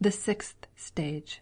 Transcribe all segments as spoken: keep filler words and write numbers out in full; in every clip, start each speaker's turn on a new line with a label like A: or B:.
A: The sixth stage.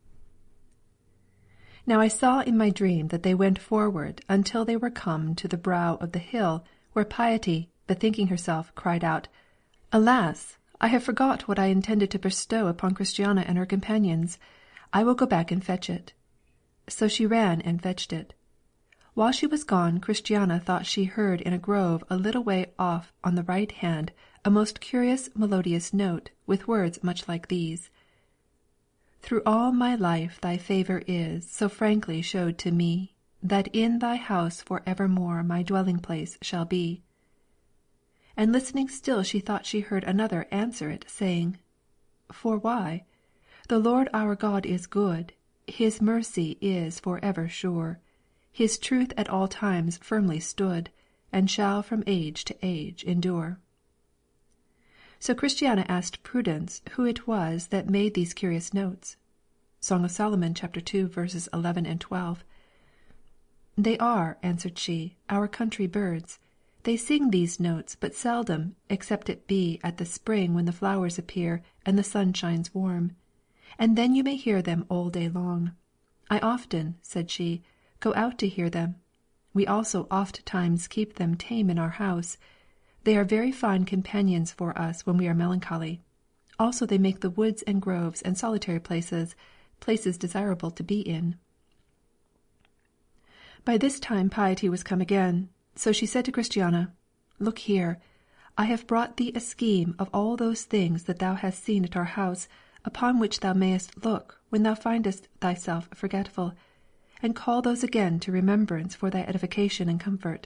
A: Now I saw in my dream that they went forward until they were come to the brow of the hill, where Piety, bethinking herself, cried out, Alas! I have forgot what I intended to bestow upon Christiana and her companions. I will go back and fetch it. So she ran and fetched it. While she was gone, Christiana thought she heard in a grove a little way off on the right hand a most curious melodious note, with words much like these: Through all my life thy favour is so frankly showed to me, that in thy house for evermore my dwelling place shall be. And listening still she thought she heard another answer it, saying, For why? The Lord our God is good, his mercy is for ever sure, his truth at all times firmly stood, and shall from age to age endure. So Christiana asked Prudence who it was that made these curious notes. Song of Solomon, chapter two, verses eleven and twelve. They are, answered she, our country birds. They sing these notes but seldom, except it be at the spring when the flowers appear and the sun shines warm. And then you may hear them all day long. I often, said she, go out to hear them. We also oft times keep them tame in our house. They are very fine companions for us when we are melancholy. Also they make the woods and groves and solitary places, places desirable to be in. By this time Piety was come again, so she said to Christiana, Look here, I have brought thee a scheme of all those things that thou hast seen at our house, upon which thou mayest look when thou findest thyself forgetful, and call those again to remembrance for thy edification and comfort.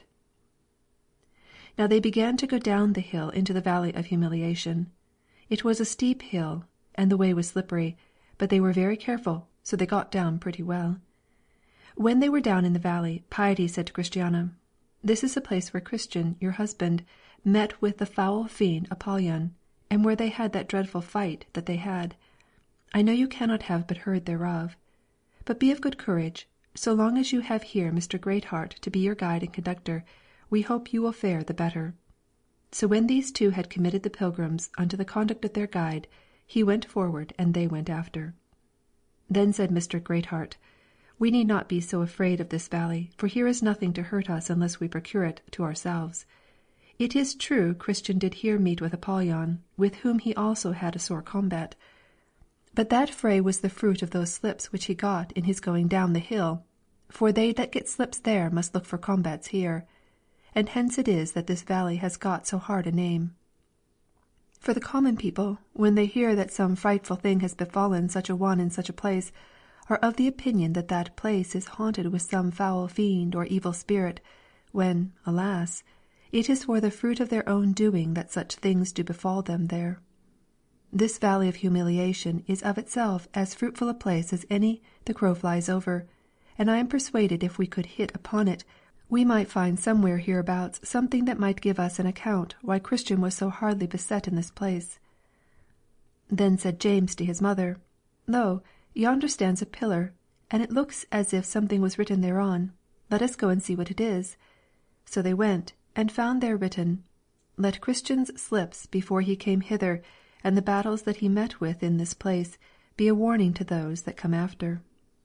A: Now they began to go down the hill into the valley of humiliation. It was a steep hill, and the way was slippery, but they were very careful, so they got down pretty well. When they were down in the valley, Piety said to Christiana, This is the place where Christian, your husband, met with the foul fiend Apollyon, and where they had that dreadful fight that they had. I know you cannot have but heard thereof. But be of good courage. So long as you have here Mister Greatheart to be your guide and conductor, we hope you will fare the better. So when these two had committed the pilgrims unto the conduct of their guide, he went forward and they went after. Then said Mister Greatheart, We need not be so afraid of this valley, for here is nothing to hurt us unless we procure it to ourselves. It is true Christian did here meet with Apollyon, with whom he also had a sore combat. But that fray was the fruit of those slips which he got in his going down the hill, for they that get slips there must look for combats here, and hence it is that this valley has got so hard a name. For the common people, when they hear that some frightful thing has befallen such a one in such a place, are of the opinion that that place is haunted with some foul fiend or evil spirit, when, alas, it is for the fruit of their own doing that such things do befall them there. This valley of humiliation is of itself as fruitful a place as any the crow flies over, and I am persuaded if we could hit upon it, we might find somewhere hereabouts something that might give us an account why Christian was so hardly beset in this place. Then said James to his mother, Lo, yonder stands a pillar, and it looks as if something was written thereon. Let us go and see what it is. So they went, and found there written, Let Christian's slips before he came hither, and the battles that he met with in this place, be a warning to those that come after.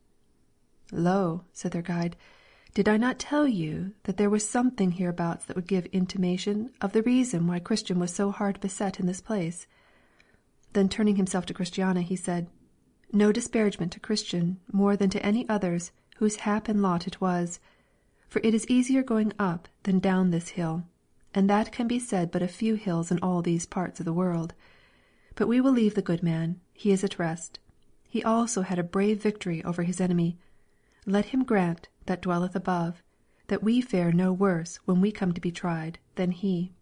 A: Lo, said their guide, did I not tell you that there was something hereabouts that would give intimation of the reason why Christian was so hard beset in this place? Then turning himself to Christiana, he said, No disparagement to Christian more than to any others whose hap and lot it was, for it is easier going up than down this hill, and that can be said but a few hills in all these parts of the world. But we will leave the good man, he is at rest. He also had a brave victory over his enemy. Let him grant, that dwelleth above, that we fare no worse when we come to be tried than he.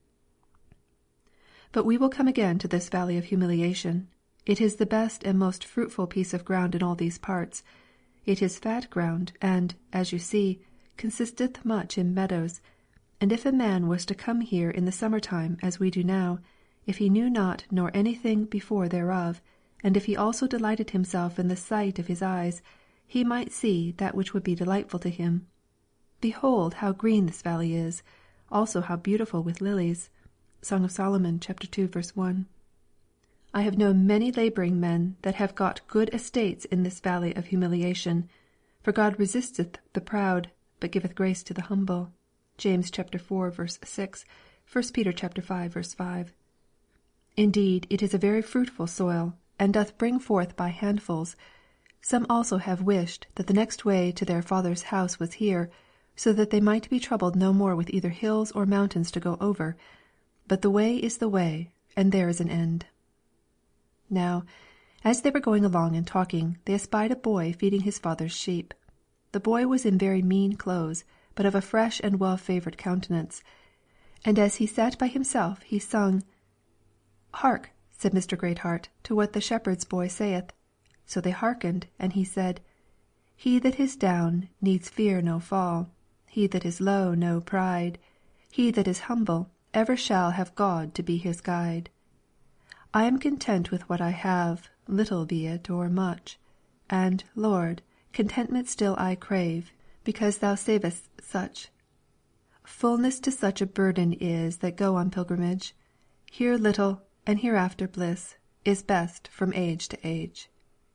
A: But we will come again to this valley of humiliation. It is the best and most fruitful piece of ground in all these parts. It is fat ground, and, as you see, consisteth much in meadows. And if a man was to come here in the summer time, as we do now, if he knew not nor anything before thereof, and if he also delighted himself in the sight of his eyes, he might see that which would be delightful to him. Behold how green this valley is, also how beautiful with lilies. Song of Solomon, chapter two, verse one. I have known many labouring men that have got good estates in this valley of humiliation. For God resisteth the proud, but giveth grace to the humble. James chapter four, verse six, First Peter chapter five, verse five. Indeed, it is a very fruitful soil, and doth bring forth by handfuls. Some also have wished that the next way to their Father's house was here, so that they might be troubled no more with either hills or mountains to go over. But the way is the way, and there is an end. Now, as they were going along and talking, they espied a boy feeding his father's sheep. The boy was in very mean clothes, but of a fresh and well-favoured countenance. And as he sat by himself, he sung. Hark, said Mister Greatheart, to what the shepherd's boy saith. So they hearkened, and he said, He that is down needs fear no fall. He that is low no pride. He that is humble ever shall have God to be his guide. I am content with what I have, little be it or much. And, Lord, contentment still I crave, because thou savest such. Fullness to such a burden is that go on pilgrimage. Here little, and hereafter bliss, is best from age to age.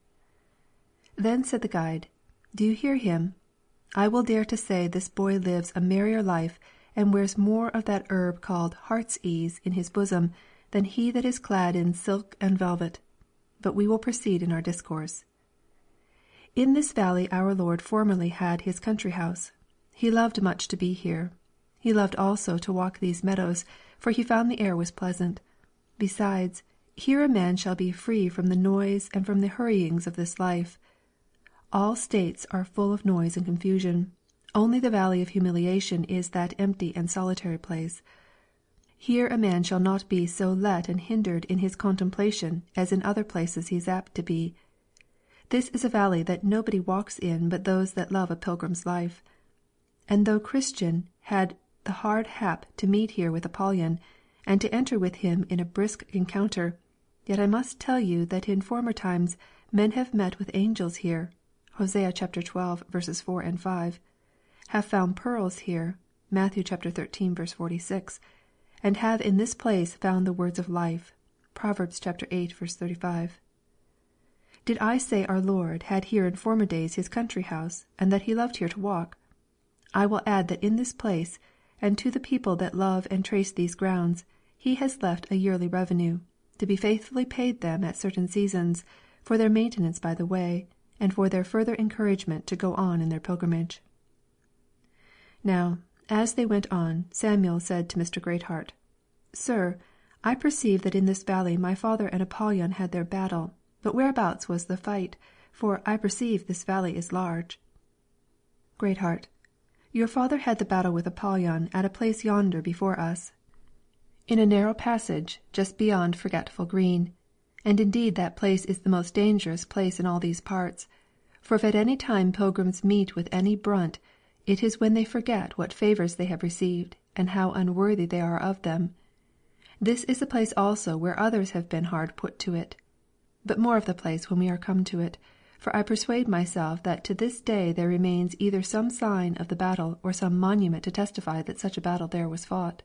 A: Then said the guide, Do you hear him? I will dare to say this boy lives a merrier life, and wears more of that herb called heart's ease in his bosom, than he that is clad in silk and velvet. But we will proceed in our discourse. In this valley our Lord formerly had his country house. He loved much to be here. He loved also to walk these meadows, for he found the air was pleasant. Besides, here a man shall be free from the noise and from the hurryings of this life. All states are full of noise and confusion. Only the valley of humiliation is that empty and solitary place. Here a man shall not be so let and hindered in his contemplation as in other places he is apt to be. This is a valley that nobody walks in but those that love a pilgrim's life. And though Christian had the hard hap to meet here with Apollyon, and to enter with him in a brisk encounter, yet I must tell you that in former times men have met with angels here, Hosea chapter twelve, verses four and five, have found pearls here, Matthew chapter thirteen, verse forty-six, and have in this place found the words of life, Proverbs chapter eight, verse thirty-five. Did I say our Lord had here in former days his country house, and that he loved here to walk? I will add that in this place, and to the people that love and trace these grounds, he has left a yearly revenue, to be faithfully paid them at certain seasons, for their maintenance by the way, and for their further encouragement to go on in their pilgrimage. Now, as they went on, Samuel said to Mister Greatheart, Sir, I perceive that in this valley my father and Apollyon had their battle, but whereabouts was the fight? For I perceive this valley is large. Greatheart, your father had the battle with Apollyon at a place yonder before us, in a narrow passage just beyond Forgetful Green, and indeed that place is the most dangerous place in all these parts, for if at any time pilgrims meet with any brunt, it is when they forget what favours they have received, and how unworthy they are of them. This is the place also where others have been hard put to it. But more of the place when we are come to it, for I persuade myself that to this day there remains either some sign of the battle or some monument to testify that such a battle there was fought.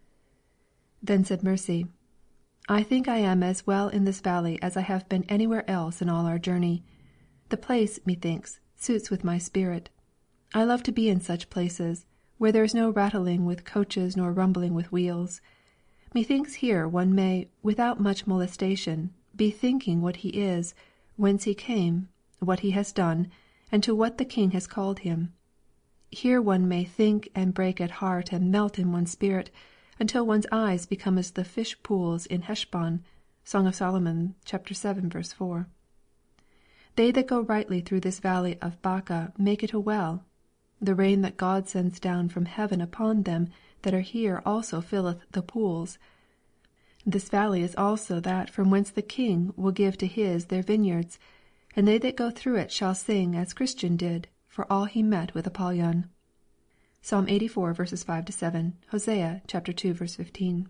A: Then said Mercy, I think I am as well in this valley as I have been anywhere else in all our journey. The place, methinks, suits with my spirit. I love to be in such places, where there is no rattling with coaches nor rumbling with wheels. Methinks here one may, without much molestation, be thinking what he is, whence he came, what he has done, and to what the King has called him. Here one may think and break at heart and melt in one's spirit, until one's eyes become as the fish pools in Heshbon, Song of Solomon, chapter seven, verse four. They that go rightly through this valley of Baca make it a well. The rain that God sends down from heaven upon them that are here also filleth the pools. This valley is also that from whence the King will give to his their vineyards, and they that go through it shall sing as Christian did, for all he met with Apollyon. Psalm eighty-four, verses five to seven, Hosea, chapter two, verse fifteen.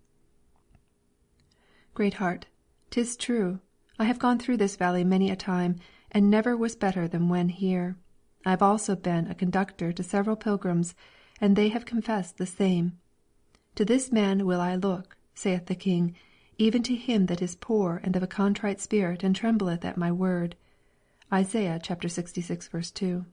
A: Greatheart, 'tis true, I have gone through this valley many a time, and never was better than when here. I have also been a conductor to several pilgrims, and they have confessed the same. To this man will I look, saith the King, even to him that is poor and of a contrite spirit, and trembleth at my word. Isaiah chapter sixty-six, verse two.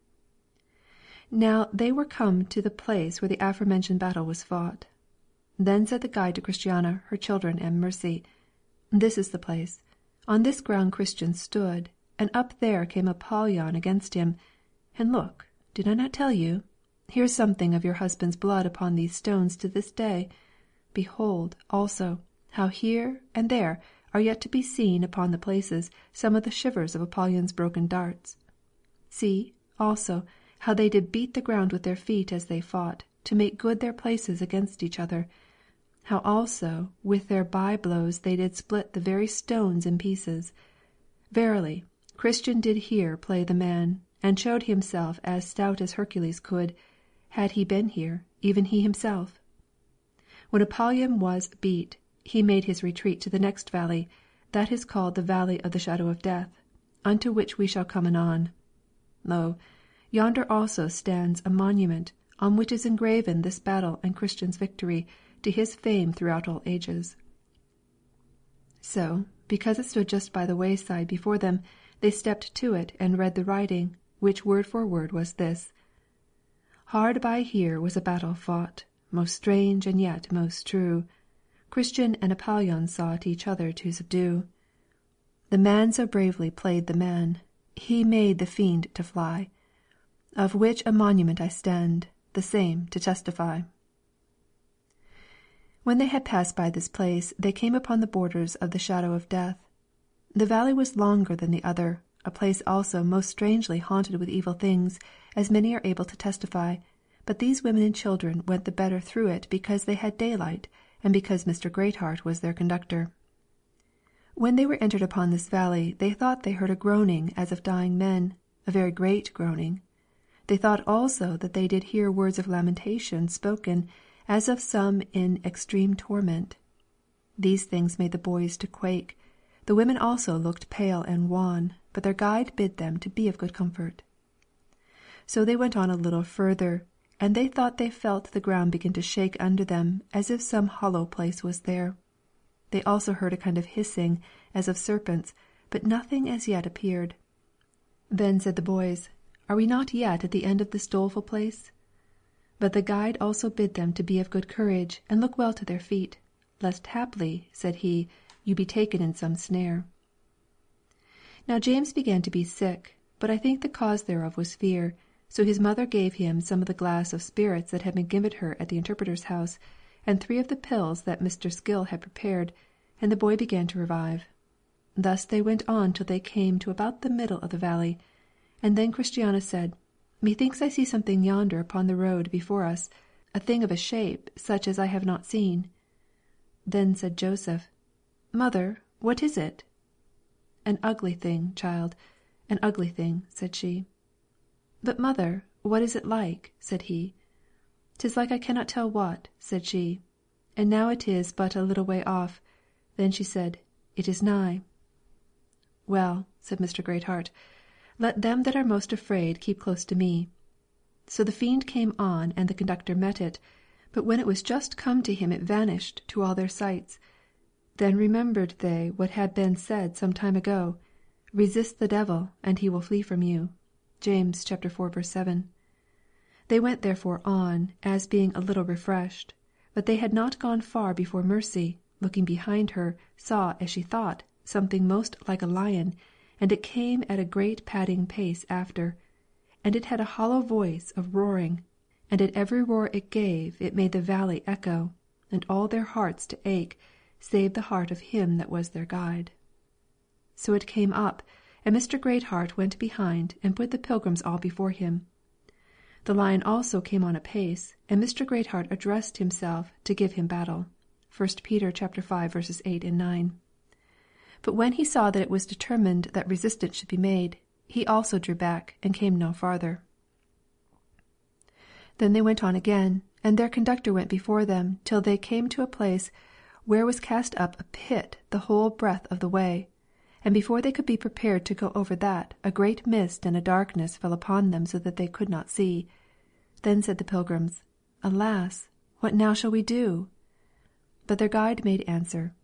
A: Now they were come to the place where the aforementioned battle was fought. Then said the guide to Christiana, her children, and Mercy, This is the place. On this ground Christian stood, and up there came Apollyon against him. And look, did I not tell you? Here is something of your husband's blood upon these stones to this day. Behold, also, how here and there are yet to be seen upon the places some of the shivers of Apollyon's broken darts. See, also, how they did beat the ground with their feet as they fought, to make good their places against each other. How also with their by-blows they did split the very stones in pieces. Verily, Christian did here play the man, and showed himself as stout as Hercules could, had he been here, even he himself. When Apollyon was beat, he made his retreat to the next valley, that is called the valley of the shadow of death, unto which we shall come anon. Lo, yonder also stands a monument, on which is engraven this battle and Christian's victory, to his fame throughout all ages. So, because it stood just by the wayside before them, they stepped to it and read the writing, which word for word was this: Hard by here was a battle fought, most strange and yet most true. Christian and Apollyon sought each other to subdue. The man so bravely played the man, he made the fiend to fly, of which a monument I stand, the same to testify. When they had passed by this place, they came upon the borders of the shadow of death. The valley was longer than the other, a place also most strangely haunted with evil things, as many are able to testify, but these women and children went the better through it because they had daylight, and because Mister Greatheart was their conductor. When they were entered upon this valley, they thought they heard a groaning as of dying men, a very great groaning. They thought also that they did hear words of lamentation spoken, as of some in extreme torment. These things made the boys to quake. The women also looked pale and wan, but their guide bid them to be of good comfort. So they went on a little further, and they thought they felt the ground begin to shake under them, as if some hollow place was there. They also heard a kind of hissing, as of serpents, but nothing as yet appeared. Then said the boys, Are we not yet at the end of this doleful place? But the guide also bid them to be of good courage, and look well to their feet, lest haply, said he, you be taken in some snare. Now James began to be sick, but I think the cause thereof was fear, so his mother gave him some of the glass of spirits that had been given her at the interpreter's house, and three of the pills that Mister Skill had prepared, and the boy began to revive. Thus they went on till they came to about the middle of the valley, and then Christiana said, Methinks I see something yonder upon the road before us, a thing of a shape such as I have not seen. Then said Joseph, Mother, what is it? An ugly thing, child, an ugly thing, said she. But, mother, what is it like? Said he. 'Tis like I cannot tell what, said she. And now it is but a little way off. Then she said, It is nigh. Well, said Mister Greatheart, let them that are most afraid keep close to me. So the fiend came on, and the conductor met it, but when it was just come to him it vanished to all their sights. Then remembered they what had been said some time ago, Resist the devil, and he will flee from you. James chapter four, verse seven. They went therefore on, as being a little refreshed, but they had not gone far before Mercy, looking behind her, saw, as she thought, something most like a lion, and it came at a great padding pace after, and it had a hollow voice of roaring, and at every roar it gave it made the valley echo, and all their hearts to ache, save the heart of him that was their guide. So it came up, and Mister Greatheart went behind, and put the pilgrims all before him. The lion also came on apace, and Mister Greatheart addressed himself to give him battle. First Peter chapter five, verses eight and nine. But when he saw that it was determined that resistance should be made, he also drew back, and came no farther. Then they went on again, and their conductor went before them till they came to a place where was cast up a pit the whole breadth of the way, and before they could be prepared to go over that, a great mist and a darkness fell upon them so that they could not see. Then said the pilgrims, Alas, what now shall we do? But their guide made answer,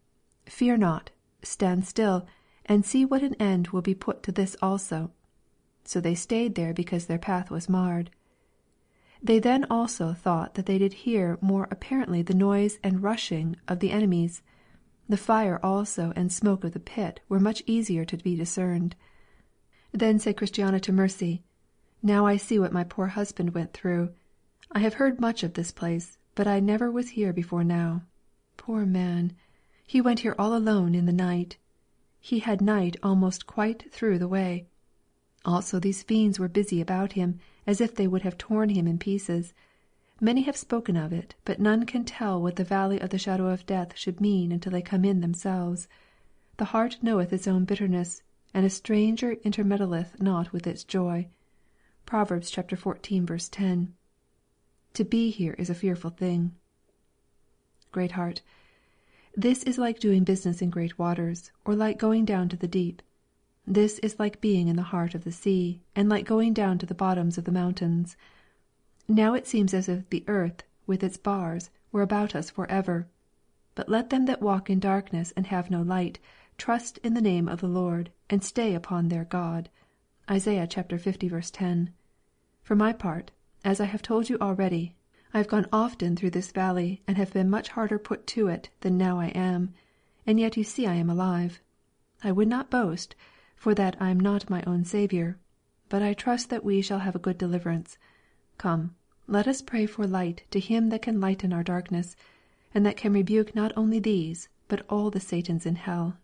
A: Fear not, stand still, and see what an end will be put to this also. So they stayed there because their path was marred. They then also thought that they did hear more apparently the noise and rushing of the enemies. The fire also and smoke of the pit were much easier to be discerned. Then said Christiana to Mercy, Now I see what my poor husband went through. I have heard much of this place, but I never was here before now. Poor man! He went here all alone in the night. He had night almost quite through the way. Also these fiends were busy about him, as if they would have torn him in pieces. Many have spoken of it, but none can tell what the valley of the shadow of death should mean until they come in themselves. The heart knoweth its own bitterness, and a stranger intermeddleth not with its joy. Proverbs chapter fourteen, verse ten. To be here is a fearful thing. Greatheart. This is like doing business in great waters, or like going down to the deep. This is like being in the heart of the sea, and like going down to the bottoms of the mountains. Now it seems as if the earth, with its bars, were about us for ever. But let them that walk in darkness and have no light trust in the name of the Lord, and stay upon their God. Isaiah chapter fifty, verse ten. For my part, as I have told you already, I have gone often through this valley, and have been much harder put to it than now I am, and yet you see I am alive. I would not boast, for that I am not my own Saviour, but I trust that we shall have a good deliverance. Come, let us pray for light to him that can lighten our darkness, and that can rebuke not only these, but all the Satans in hell.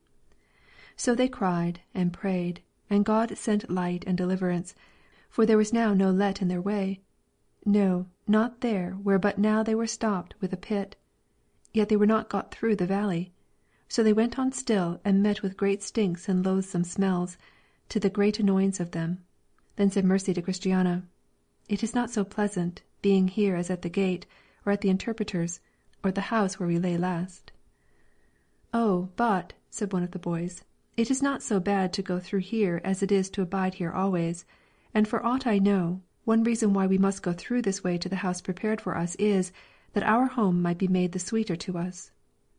A: So they cried and prayed, and God sent light and deliverance, for there was now no let in their way. No, not there where but now they were stopped with a pit. Yet they were not got through the valley. So they went on still, and met with great stinks and loathsome smells, to the great annoyance of them. Then said Mercy to Christiana, It is not so pleasant, being here as at the gate, or at the interpreter's, or at the house where we lay last. Oh, but, said one of the boys, it is not so bad to go through here as it is to abide here always, and for aught I know, one reason why we must go through this way to the house prepared for us is, that our home might be made the sweeter to us.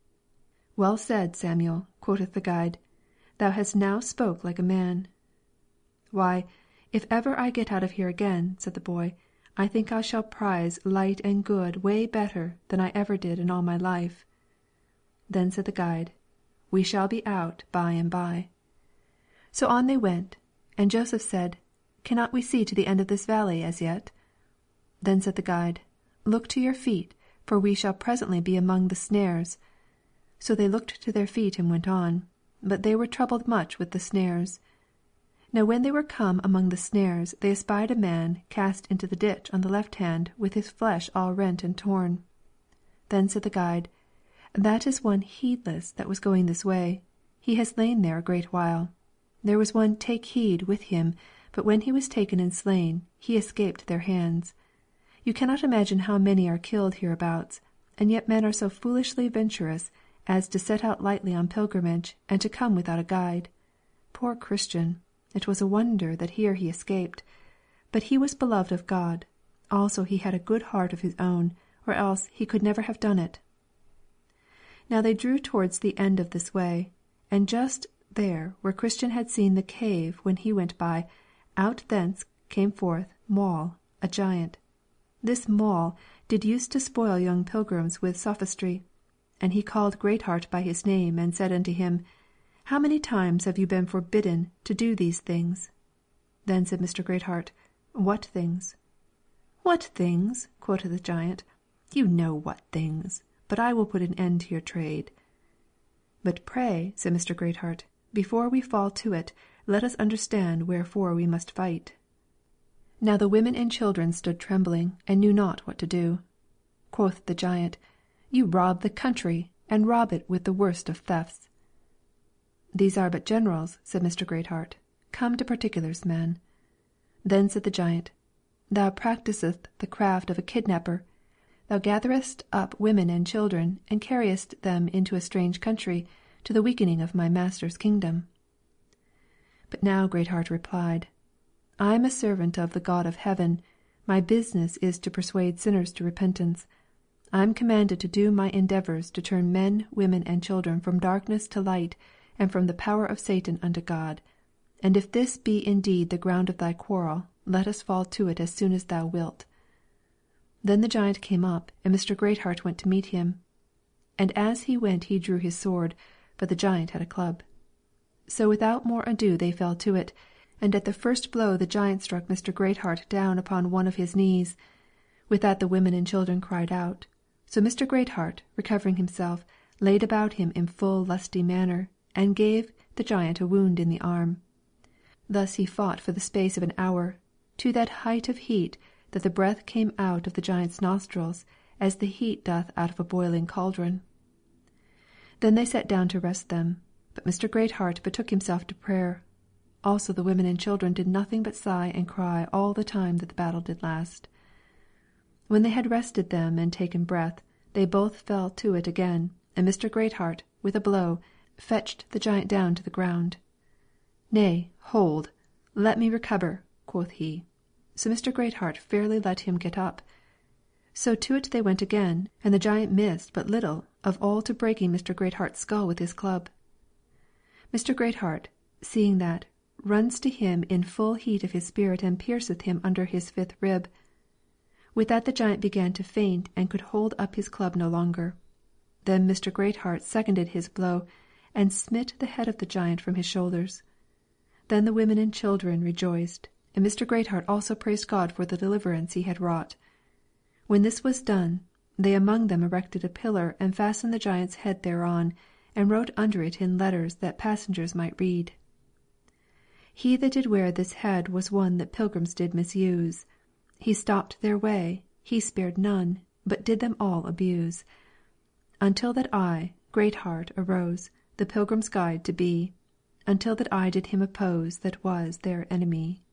A: Well said, Samuel, quoth the guide. Thou hast now spoke like a man. Why, if ever I get out of here again, said the boy, I think I shall prize light and good way better than I ever did in all my life. Then said the guide, We shall be out by and by. So on they went, and Joseph said, Cannot we see to the end of this valley as yet? Then said the guide, Look to your feet, for we shall presently be among the snares. So they looked to their feet and went on, but they were troubled much with the snares. Now when they were come among the snares, they espied a man cast into the ditch on the left hand, with his flesh all rent and torn. Then said the guide, That is one heedless that was going this way. He has lain there a great while. There was one Take Heed with him, but when he was taken and slain, he escaped their hands. You cannot imagine how many are killed hereabouts, and yet men are so foolishly venturous as to set out lightly on pilgrimage, and to come without a guide. Poor Christian! It was a wonder that here he escaped. But he was beloved of God. Also he had a good heart of his own, or else he could never have done it. Now they drew towards the end of this way, and just there where Christian had seen the cave when he went by, out thence came forth Moll, a giant. This Moll did use to spoil young pilgrims with sophistry, and he called Greatheart by his name, and said unto him, How many times have you been forbidden to do these things? Then said Mister Greatheart, What things? What things? quoted the giant. You know what things, but I will put an end to your trade. But pray, said Mister Greatheart, before we fall to it, let us understand wherefore we must fight. Now the women and children stood trembling, and knew not what to do. Quoth the giant, You rob the country, and rob it with the worst of thefts. These are but generals, said Mister Greatheart. Come to particulars, man. Then said the giant, Thou practisest the craft of a kidnapper. Thou gatherest up women and children, and carriest them into a strange country, to the weakening of my master's kingdom. But now Greatheart replied, I am a servant of the God of heaven. My business is to persuade sinners to repentance. I am commanded to do my endeavours to turn men, women, and children from darkness to light, and from the power of Satan unto God. And if this be indeed the ground of thy quarrel, let us fall to it as soon as thou wilt. Then the giant came up, and Mister Greatheart went to meet him. And as he went he drew his sword, but the giant had a club. So without more ado they fell to it, and at the first blow the giant struck Mister Greatheart down upon one of his knees. With that the women and children cried out. So Mister Greatheart, recovering himself, laid about him in full lusty manner, and gave the giant a wound in the arm. Thus he fought for the space of an hour, to that height of heat that the breath came out of the giant's nostrils, as the heat doth out of a boiling cauldron. Then they sat down to rest them, but Mister Greatheart betook himself to prayer. Also the women and children did nothing but sigh and cry all the time that the battle did last. When they had rested them and taken breath, they both fell to it again, and Mister Greatheart, with a blow, fetched the giant down to the ground. "Nay, hold! Let me recover," quoth he. So Mister Greatheart fairly let him get up. So to it they went again, and the giant missed but little of all to breaking Mister Greatheart's skull with his club. Mister Greatheart, seeing that, runs to him in full heat of his spirit and pierceth him under his fifth rib. With that the giant began to faint and could hold up his club no longer. Then Mister Greatheart seconded his blow, and smit the head of the giant from his shoulders. Then the women and children rejoiced, and Mister Greatheart also praised God for the deliverance he had wrought. When this was done, they among them erected a pillar and fastened the giant's head thereon, and wrote under it in letters that passengers might read. He that did wear this head was one that pilgrims did misuse. He stopped their way, he spared none, but did them all abuse. Until that I, Greatheart, arose, the pilgrims' guide to be, until that I did him oppose that was their enemy.